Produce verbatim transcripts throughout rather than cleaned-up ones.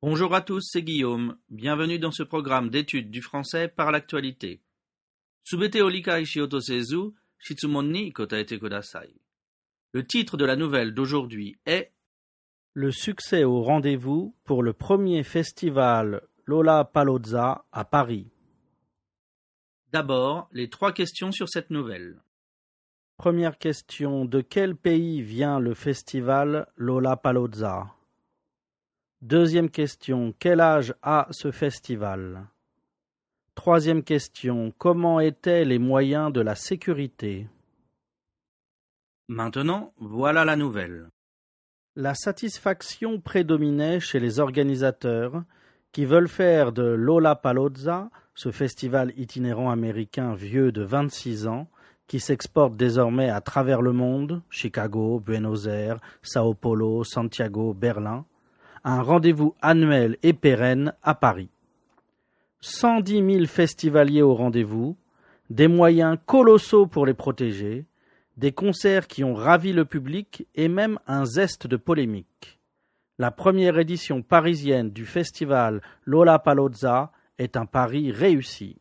Bonjour à tous, c'est Guillaume. Bienvenue dans ce programme d'études du français par l'actualité. Subete o likai shioto seizu, shitsumon ni kotaete kudasai. Le titre de la nouvelle d'aujourd'hui est Le succès au rendez-vous pour le premier festival Lollapalooza à Paris. D'abord, les trois questions sur cette nouvelle. Première question, de quel pays vient le festival Lollapalooza? Deuxième question, quel âge a ce festival? Troisième question, comment étaient les moyens de la sécurité? Maintenant, voilà la nouvelle. La satisfaction prédominait chez les organisateurs qui veulent faire de Lollapalooza, ce festival itinérant américain vieux de vingt-six ans, qui s'exporte désormais à travers le monde, Chicago, Buenos Aires, Sao Paulo, Santiago, Berlin, un rendez-vous annuel et pérenne à Paris. cent dix mille festivaliers au rendez-vous, des moyens colossaux pour les protéger, des concerts qui ont ravi le public et même un zeste de polémique. La première édition parisienne du festival Lollapalooza est un pari réussi.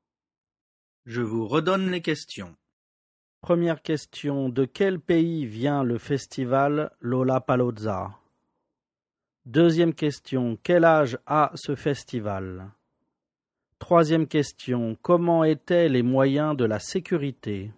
Je vous redonne les questions. Première question, de quel pays vient le festival Lollapalooza? Deuxième question, quel âge a ce festival? Troisième question, comment étaient les moyens de la sécurité?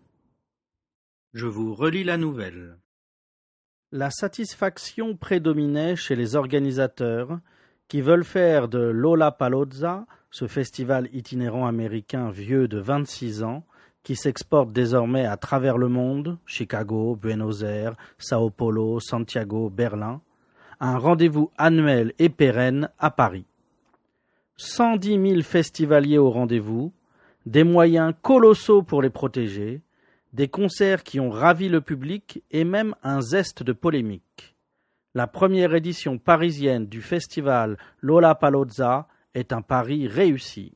Je vous relis la nouvelle. La satisfaction prédominait chez les organisateurs qui veulent faire de Lollapalooza, ce festival itinérant américain vieux de vingt-six ans, qui s'exporte désormais à travers le monde, Chicago, Buenos Aires, Sao Paulo, Santiago, Berlin, un rendez-vous annuel et pérenne à Paris. cent dix mille festivaliers au rendez-vous, des moyens colossaux pour les protéger, des concerts qui ont ravi le public et même un zeste de polémique. La première édition parisienne du festival Lollapalooza est un pari réussi.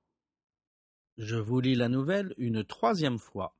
Je vous lis la nouvelle une troisième fois.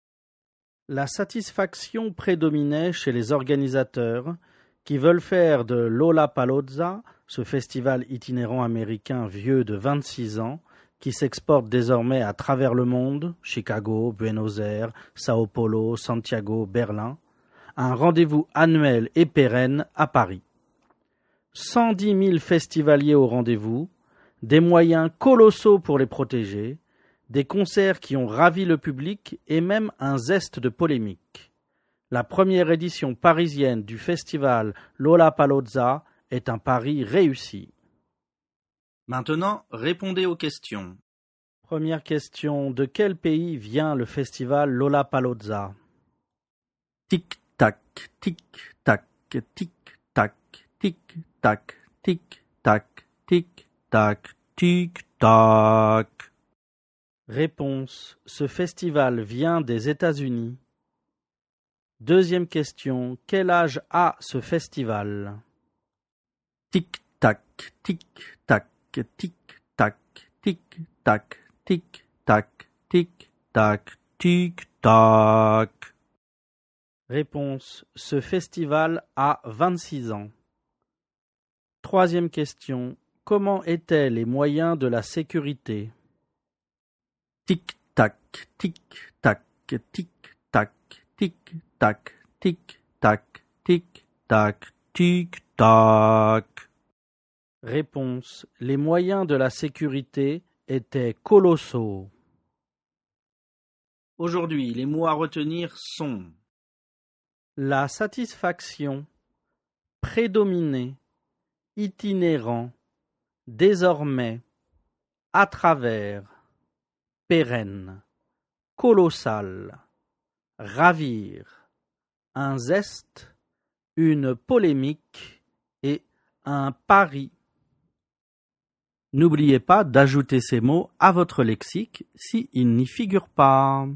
La satisfaction prédominait chez les organisateurs qui veulent faire de Lollapalooza, ce festival itinérant américain vieux de vingt-six ans, qui s'exporte désormais à travers le monde, Chicago, Buenos Aires, Sao Paulo, Santiago, Berlin, un rendez-vous annuel et pérenne à Paris. cent dix mille festivaliers au rendez-vous, des moyens colossaux pour les protéger, des concerts qui ont ravi le public et même un zeste de polémique. La première édition parisienne du festival Lollapalooza est un pari réussi. Maintenant, répondez aux questions. Première question, de quel pays vient le festival Lollapalooza? Tic-tac, tic-tac, tic-tac, tic-tac, tic-tac, tic-tac, tic-tac. Réponse, ce festival vient des États-Unis. Deuxième question, quel âge a ce festival? Tic-tac, tic-tac, tic-tac, tic-tac, tic-tac, tic-tac, tic-tac. Réponse, ce festival a vingt-six ans. Troisième question, comment étaient les moyens de la sécurité? Tic-tac, tic-tac, tic-tac, tic-tac, tic-tac, tic-tac, tic-tac. Réponse, les moyens de la sécurité étaient colossaux. Aujourd'hui, les mots à retenir sont la satisfaction, prédominer, itinérant, désormais, à travers, pérenne, colossal, ravir, un zeste, une polémique et un pari. N'oubliez pas d'ajouter ces mots à votre lexique s'ils n'y figurent pas.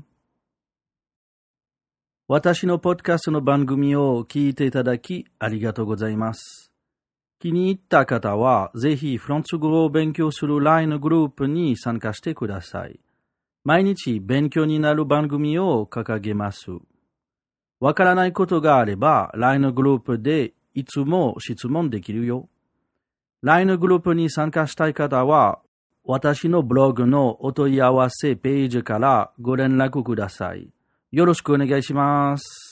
Watashi no podcast no bangumi o kiite itadaki arigatou gozaimasu. 気に入った方は、ぜひフランス語を勉強する ライン グループに参加してください。毎日勉強になる番組を掲げます。わからないことがあれば、ライン グループでいつも質問できるよ。 ライン グループに参加したい方は、私のブログのお問い合わせページからご連絡ください。よろしくお願いします。